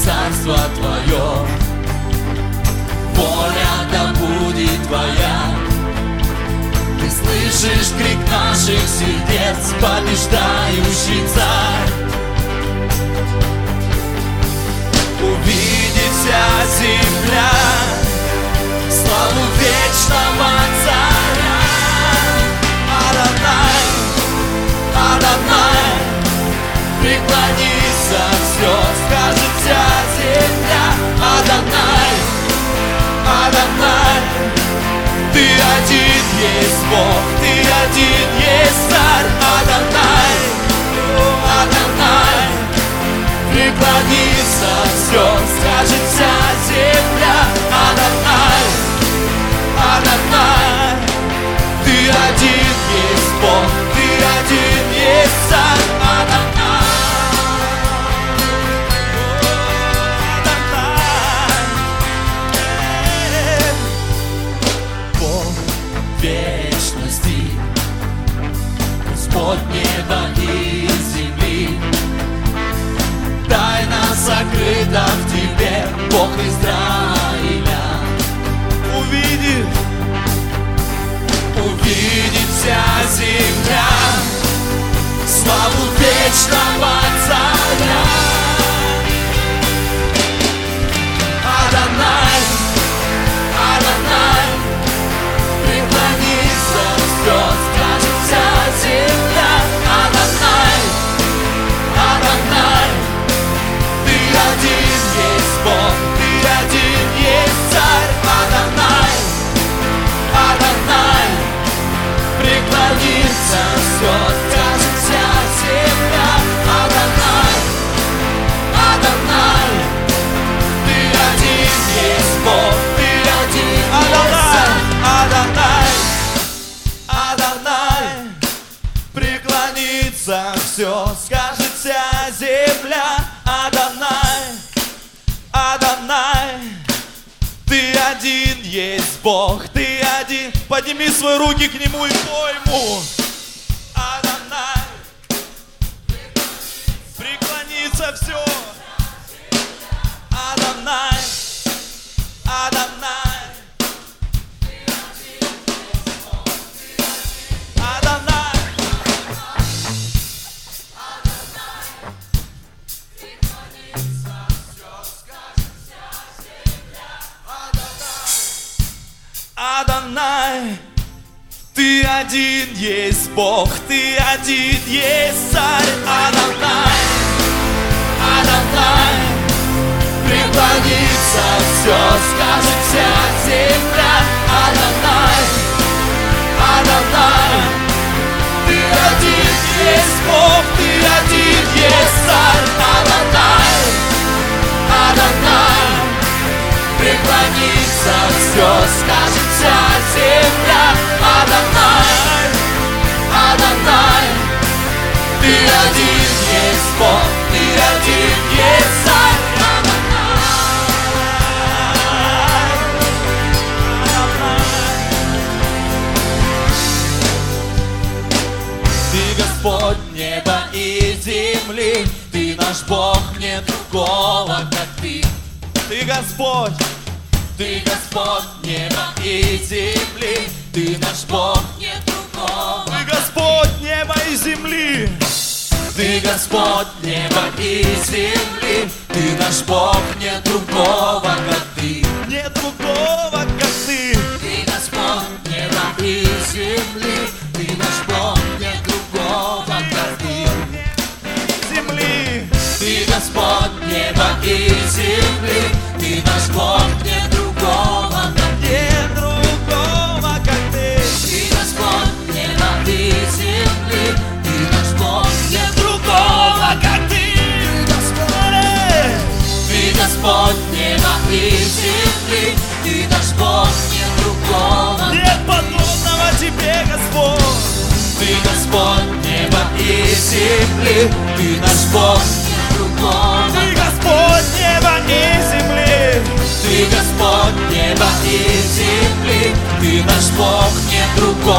царство Твое, воля да будет Твоя. Ты слышишь крик наших сердец, побеждающий царь. Увидит вся земля славу вечного царя. Адонай, Адонай, преклонится все, скажет вся земля. Адонай, Адонай, Ты один есть Бог, Ты один есть Царь. Адонай, Адонай, преклонится все, скажет вся земля. Адонай, Адонай, Ты один есть Бог, Ты один есть Царь. Адонай, Адонай, Бог вечности, Господь неба и земли. Тайна сокрыта в Тебе, Бог Израиля. Увидит вся земля славу вечного царя. Адонай, Адонай, преклонится все, скажет вся земля. Адонай, Адонай, Ты один есть Бог, Ты один есть Царь. Адонай, Адонай, преклонится все, скажет вся земля. Адонай, Адонай, Ты один есть Бог, Ты один есть Царь. Адонай, Адонай, преклонится все, скажет вся земля. Адонай, Адонай, Ты один есть Бог, Ты один. Подними свои руки к Нему и пой Ему. Адонай, преклонится все. Адонай, Адонай, Адонай, Адонай, Ты один есть Бог, Ты один есть Царь. Адонай, Адонай, преклонится все, скажет вся земля. Адонай, Адонай, Ты один есть Бог, Ты один есть Царь. Адонай, Адонай, преклонится все, скажет вся земля. Адонай, Адонай, Ты один есть Бог, Ты один есть Царь. Ты Господь неба и земли, Ты наш Бог, нет другого, как Ты. Ты Господь неба и земли, Ты наш Бог, нет другого. Ты Господь неба и земли, Ты Господь неба и земли, Ты наш Бог, нет другого, как Ты. Нет другого, как Ты. Ты Господь неба и земли, Ты наш Бог, нет другого, как Ты. Земли, Ты Господь неба и земли, Ты наш Бог, нет другого, как Ты. Нет другого, как Ты. Ты Господь неба и земли, Ты наш Бог, нет другого, как Ты. Ты Господь неба и земли, Ты наш Бог, нет другого. Нет подобного Тебе, Господь. Ты Господь неба и земли, Ты наш Бог, нет другого. Ты Господь неба и земли, Ты Господь неба и земли, Ты наш Бог, нет другого.